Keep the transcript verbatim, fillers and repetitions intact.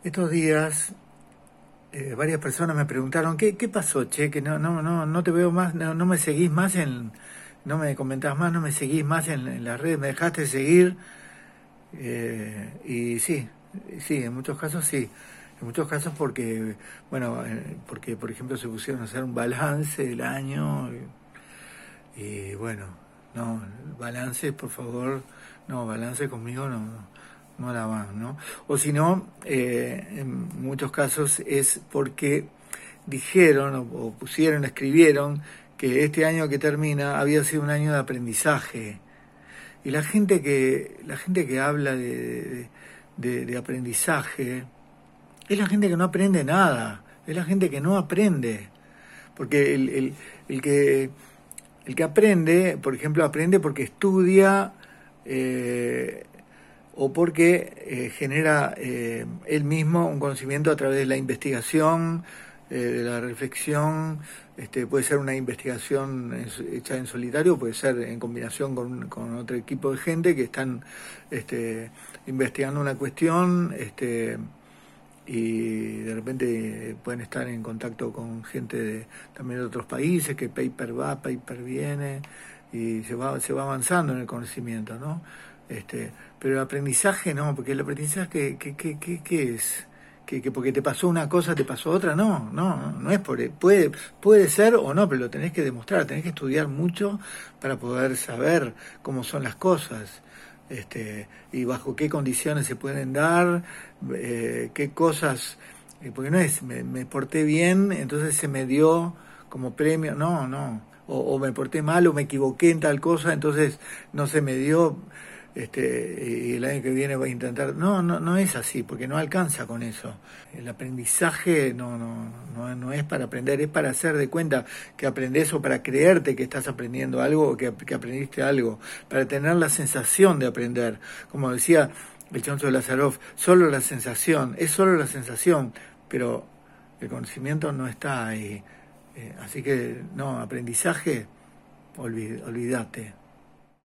Estos días eh, varias personas me preguntaron, ¿qué, qué pasó, che? Que no, no, no, no te veo más, no, no me seguís más en, no me comentás más, no me seguís más en, en las redes, me dejaste de seguir. Eh, y sí, sí, en muchos casos sí. En muchos casos porque, bueno, eh, porque por ejemplo se pusieron a hacer un balance del año y, y bueno, no, balance, por favor, no, balance conmigo no, no la van, ¿no? O si no, eh, en muchos casos es porque dijeron o, o pusieron, escribieron que este año que termina había sido un año de aprendizaje. Y la gente que, la gente que habla de, de, de aprendizaje es la gente que no aprende nada, es la gente que no aprende. Porque el, el, el que, el que aprende, por ejemplo, aprende porque estudia eh, o porque eh, genera eh, él mismo un conocimiento a través de la investigación, eh, de la reflexión. Este, puede ser una investigación hecha en solitario, puede ser en combinación con, con otro equipo de gente que están este, investigando una cuestión, este, y de repente pueden estar en contacto con gente de, también de otros países, que paper va, paper viene, y se va, se va avanzando en el conocimiento, ¿no? Este, pero el aprendizaje no, porque el aprendizaje, ¿qué, qué, qué, qué es? Que, que porque te pasó una cosa te pasó otra, no, no, no es por, puede, puede ser o no, pero lo tenés que demostrar, tenés que estudiar mucho para poder saber cómo son las cosas, este, y bajo qué condiciones se pueden dar, eh, qué cosas, eh, porque no es, me, me porté bien, entonces se me dio como premio, no, no, o, o me porté mal o me equivoqué en tal cosa, entonces no se me dio, este, y el año que viene voy a intentar, no, no, no es así, porque no alcanza con eso. El aprendizaje no, no, no, no es para aprender, es para hacer de cuenta que aprendes o para creerte que estás aprendiendo algo o que, que aprendiste algo, para tener la sensación de aprender. Como decía el Chonzo de Lazaroff, solo la sensación, es solo la sensación, pero el conocimiento no está ahí. Eh, así que, no, aprendizaje, olvid, olvídate.